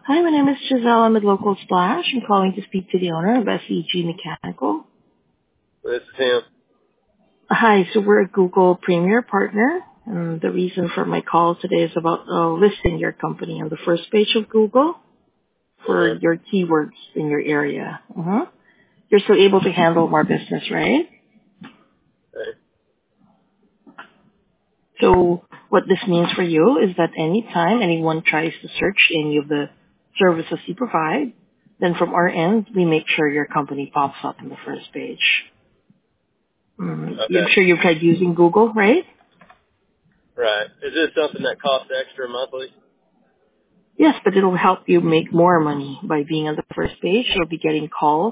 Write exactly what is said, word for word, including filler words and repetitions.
Hi, my name is Giselle. I'm with Local Splash. I'm calling to speak to the owner of S E G Mechanical. This is him. Hi, so we're a Google Premier partner, and the reason for my call today is about uh, listing your company on the first page of Google for Uh-huh. your keywords in your area. Uh-huh. You're still able to handle more business, right? Okay. So what this means for you is that anytime anyone tries to search any of the services you provide, then from our end, we make sure your company pops up on the first page. Mm, I'm Okay. sure you've tried using Google, right? Right. Is this something that costs extra monthly? Yes, but it'll help you make more money by being on the first page. You'll be getting calls.